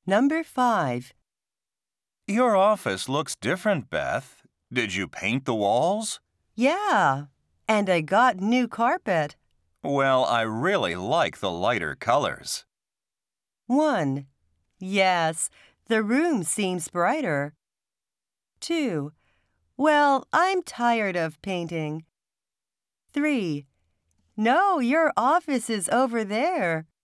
Number 5. Your office looks different, Beth. Did you paint the walls? Yeah, and I got new carpet. Well, I really like the lighter colors. 1. Yes, the room seems brighter. 2. Well, I'm tired of painting. 3. No, your office is over there.